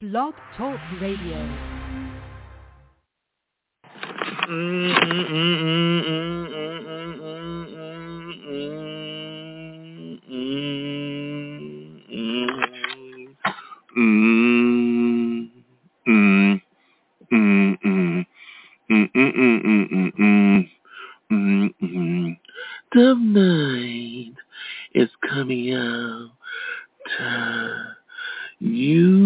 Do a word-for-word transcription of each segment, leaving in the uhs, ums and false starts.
Blog Talk Radio. The night is coming out to you.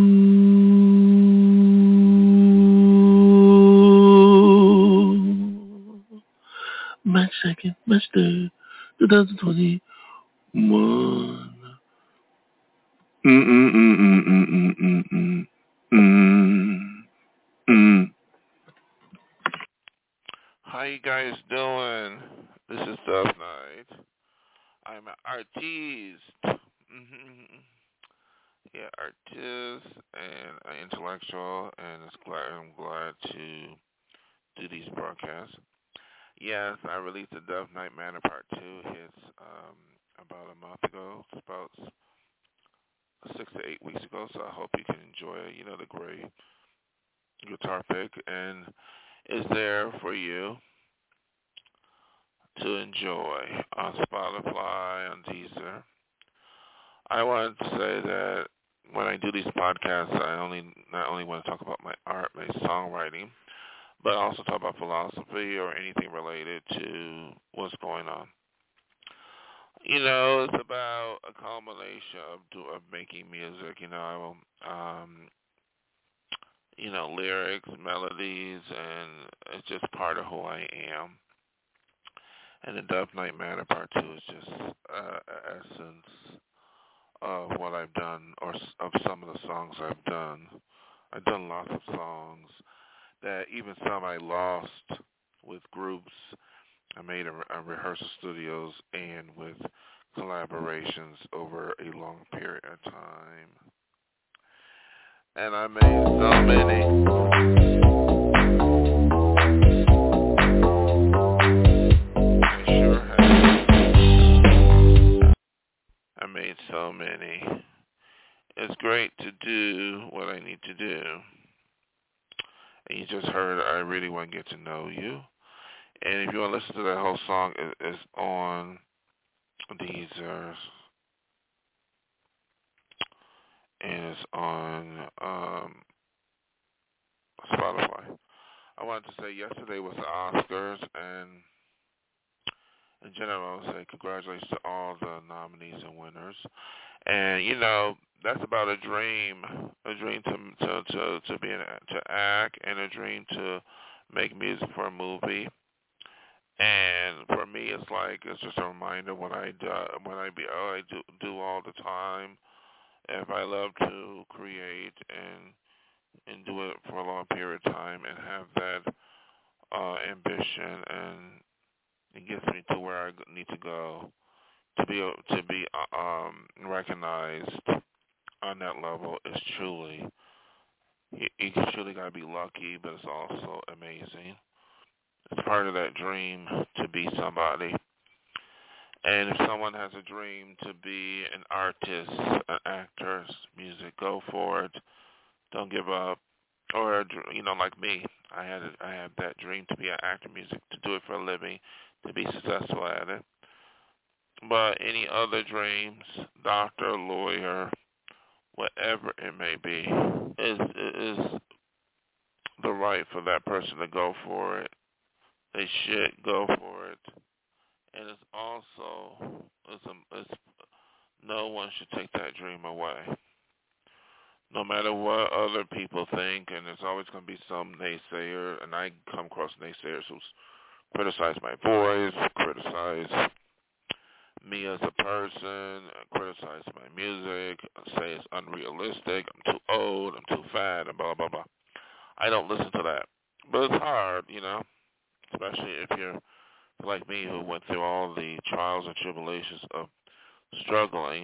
March second, March third, twenty twenty-one. Mm mm mm mm mm mm mm mm mm mm. How you guys doing? This is Dove Night. I'm an artiste. Mm-hmm. Yeah, artist and an intellectual, and it's glad, I'm glad to do these broadcasts. Yes, I released the Dove Night Manor Part two hits um, about a month ago. It's about six to eight weeks ago, so I hope you can enjoy it. You know, the great guitar pick, and is there for you to enjoy on Spotify, on Deezer. I wanted to say that when I do these podcasts, I only not only want to talk about my art, my songwriting, but also talk about philosophy or anything related to what's going on. You know, it's about a culmination of do, of making music. You know, um, you know, lyrics, melodies, and it's just part of who I am. And the Dove Night Manor Part two is just uh, an essence of what I've done, or of some of the songs I've done. I've done lots of songs that even some I lost with groups. I made a, a rehearsal studios and with collaborations over a long period of time. And I made so many. I made so many. It's great to do what I need to do. And you just heard I Really Want to Get to Know You. And if you want to listen to that whole song, it, it's on Deezer. And it's on um, Spotify. I wanted to say yesterday was the Oscars, and in general, I want to say congratulations to all the nominees and winners. And you know, that's about a dream, a dream to to to, to be an, to act, and a dream to make music for a movie. And for me, it's like it's just a reminder when I do when I be oh, I do do all the time. If I love to create and and do it for a long period of time and have that uh, ambition, and it gets me to where I need to go to be to be um, recognized on that level is truly, you, you truly got to be lucky, but it's also amazing. It's part of that dream to be somebody. And if someone has a dream to be an artist, an actor, music, go for it. Don't give up. Or, you know, like me, I had I had that dream to be an actor, music, to do it for a living, to be successful at it. But any other dreams, doctor, lawyer, whatever it may be, is is the right for that person to go for it. They should go for it, and it's also it's, a, it's no one should take that dream away. No matter what other people think, and there's always going to be some naysayer, and I come across naysayers who criticize my voice, criticize me as a person, criticize my music, say it's unrealistic, I'm too old, I'm too fat, and blah, blah, blah. I don't listen to that. But it's hard, you know, especially if you're like me who went through all the trials and tribulations of struggling.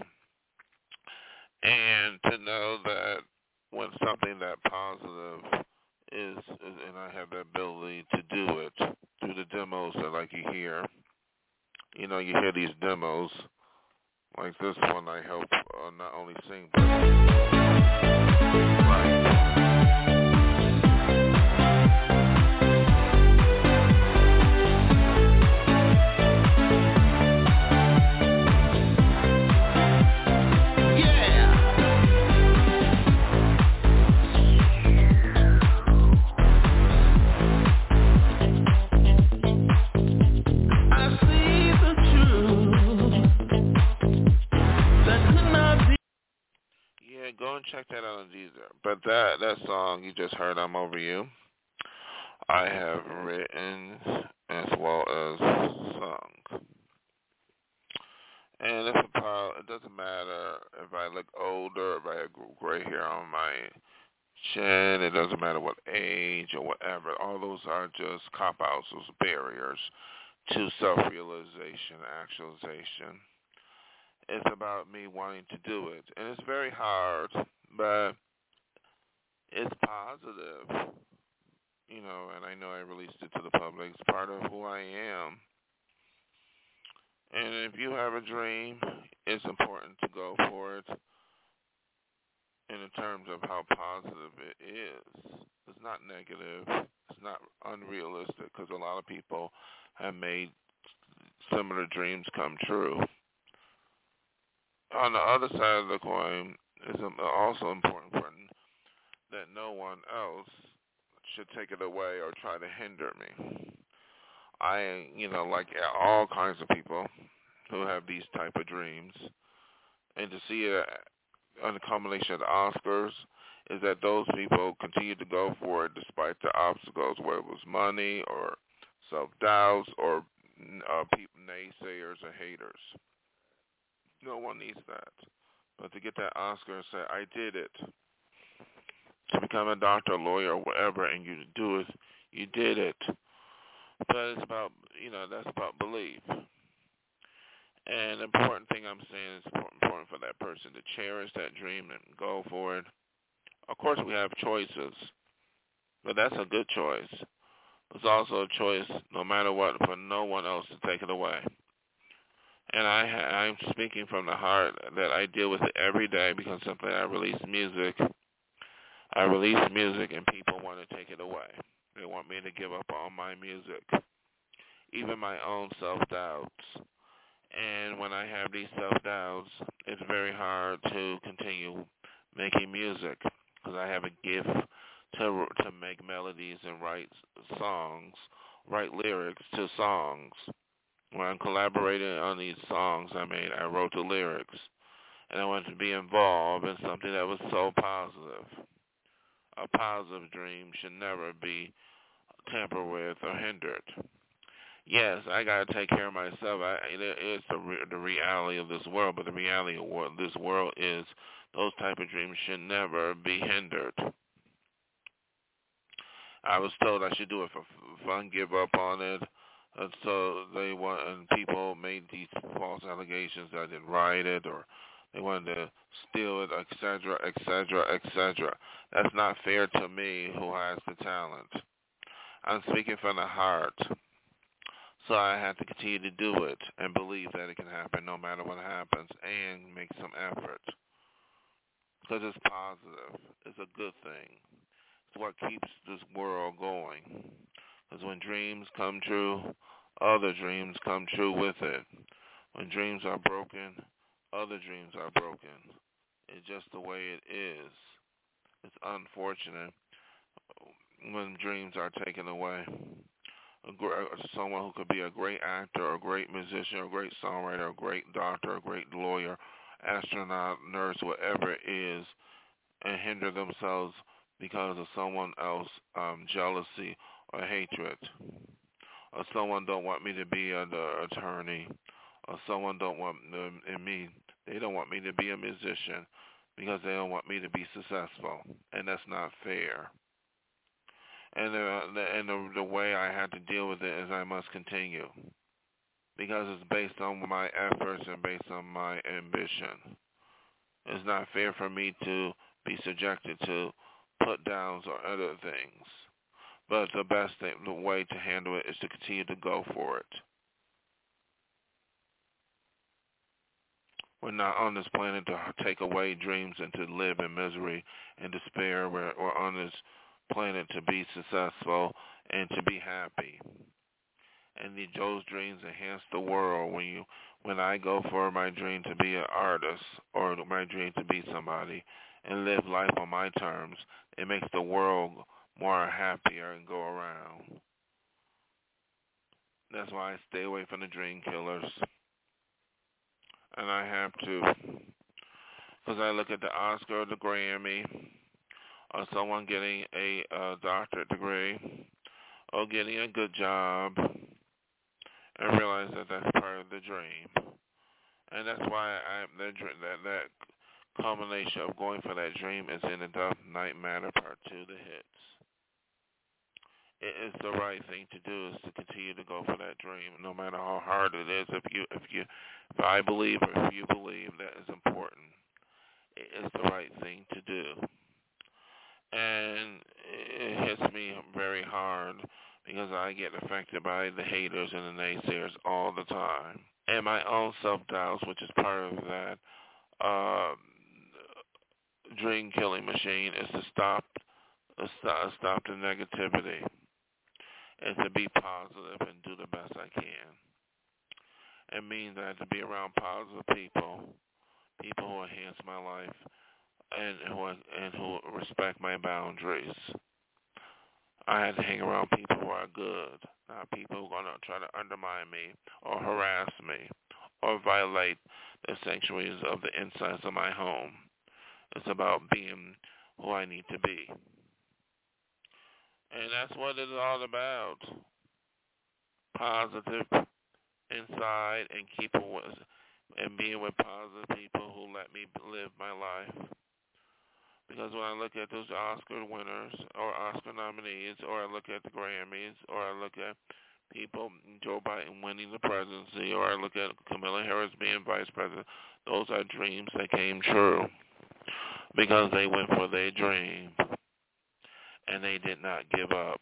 And to know that when something that positive is, is and I have the ability to do it through the demos that like you hear, you know, you hear these demos, like this one I help or not only sing, but write. Go and check that out on Deezer. But that that song you just heard, "I'm Over You," I have written as well as sung. And it's a pile. It doesn't matter if I look older, if I have gray hair on my chin. It doesn't matter what age or whatever. All those are just cop-outs, those barriers to self-realization, actualization. It's about me wanting to do it. And it's very hard, but it's positive, you know, and I know I released it to the public. It's part of who I am. And if you have a dream, it's important to go for it in terms of how positive it is. It's not negative. It's not unrealistic, because a lot of people have made similar dreams come true. On the other side of the coin, it's also important for that no one else should take it away or try to hinder me. I, you know, like all kinds of people who have these type of dreams, and to see it on the culmination of the Oscars is that those people continue to go for it despite the obstacles, whether it was money or self-doubts or uh, people, naysayers or haters. No one needs that. But to get that Oscar and say, I did it, to become a doctor, a lawyer, or whatever, and you do it, you did it. But it's about, you know, that's about belief. And the important thing I'm saying is important for that person to cherish that dream and go for it. Of course, we have choices, but that's a good choice. It's also a choice, no matter what, for no one else to take it away. And I, I'm speaking from the heart that I deal with it every day, because simply I release music. I release music and people want to take it away. They want me to give up on my music, even my own self-doubts. And when I have these self-doubts, it's very hard to continue making music, because I have a gift to to make melodies and write songs, write lyrics to songs. When I'm collaborating on these songs I made, I wrote the lyrics, and I wanted to be involved in something that was so positive. A positive dream should never be tampered with or hindered. Yes, I got to take care of myself. I, it, it's the, re, the reality of this world, but the reality of what this world is, those type of dreams should never be hindered. I was told I should do it for fun, give up on it. And so they want, and people made these false allegations that I didn't write it, or they wanted to steal it, et cetera, et cetera, et cetera. That's not fair to me, who has the talent. I'm speaking from the heart. So I have to continue to do it and believe that it can happen no matter what happens, and make some effort. Because it's positive. It's a good thing. It's what keeps this world going. Because when dreams come true, other dreams come true with it. When dreams are broken, other dreams are broken. It's just the way it is. It's unfortunate when dreams are taken away. Someone who could be a great actor, a great musician, a great songwriter, a great doctor, a great lawyer, astronaut, nurse, whatever it is, and hinder themselves because of someone else's um, jealousy or hatred. Or someone don't want me to be an attorney, or someone don't want them in me. They don't want me to be a musician because they don't want me to be successful, and that's not fair. And the, the and the, the way I had to deal with it is I must continue, because it's based on my efforts and based on my ambition. It's not fair for me to be subjected to put downs or other things. But the best thing, the way to handle it is to continue to go for it. We're not on this planet to take away dreams and to live in misery and despair. We're, we're on this planet to be successful and to be happy. And those dreams enhance the world. When you, when I go for my dream to be an artist or my dream to be somebody and live life on my terms, it makes the world more happier and go around. That's why I stay away from the dream killers. And I have to, because I look at the Oscar or the Grammy, or someone getting a uh, doctorate degree, or getting a good job, and realize that that's part of the dream. And that's why I that that that combination of going for that dream is in the Dark Night Matter Part Two, the hits. It is the right thing to do, is to continue to go for that dream, no matter how hard it is. If you, if you, if I believe, or if you believe that is important, it is the right thing to do. And it hits me very hard because I get affected by the haters and the naysayers all the time, and my own self-doubts, which is part of that uh, dream-killing machine, is to stop, uh, stop, stop the negativity. And to be positive and do the best I can. It means that I have to be around positive people, people who enhance my life, and who and who respect my boundaries. I have to hang around people who are good, not people who are going to try to undermine me or harass me or violate the sanctuaries of the insides of my home. It's about being who I need to be. And that's what it's all about. Positive inside and keeping with, and being with positive people who let me live my life. Because when I look at those Oscar winners or Oscar nominees, or I look at the Grammys, or I look at people, Joe Biden winning the presidency, or I look at Kamala Harris being vice president, those are dreams that came true because they went for their dream. And they did not give up.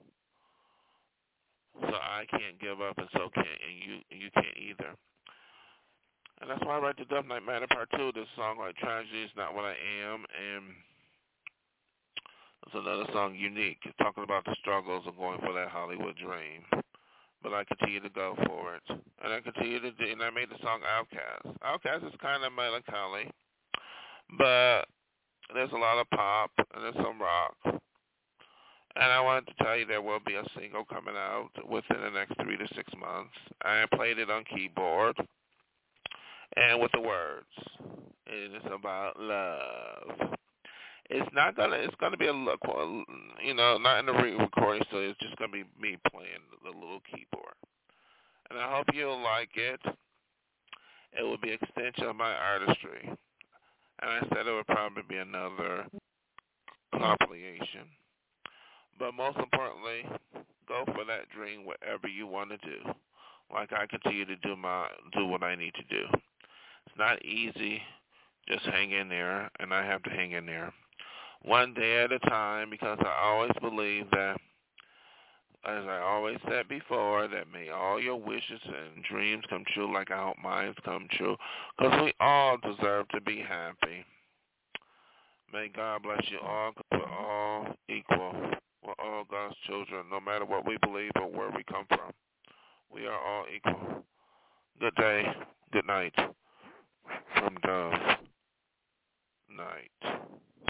So I can't give up, and so can't, and you you can't either. And that's why I write the Dark Night Matter Part Two. This song, like Tragedy Is Not What I Am, and there's another song, Unique, talking about the struggles of going for that Hollywood dream. But I continue to go for it, and I continue to do. And I made the song Outcast. Outcast is kind of melancholy, but there's a lot of pop and there's some rock. And I wanted to tell you there will be a single coming out within the next three to six months. I played it on keyboard and with the words. It is about love. It's not gonna. It's gonna be a, you know, not in the recording, so it's just gonna be me playing the little keyboard. And I hope you'll like it. It will be an extension of my artistry. And I said it would probably be another compilation. But most importantly, go for that dream whatever you want to do. Like I continue to do my do what I need to do. It's not easy. Just hang in there, and I have to hang in there. One day at a time, because I always believe that, as I always said before, that may all your wishes and dreams come true like I hope mine come true. Because we all deserve to be happy. May God bless you all, because we're all equal. We're all God's children, no matter what we believe or where we come from. We are all equal. Good day, good night, from Dove Night.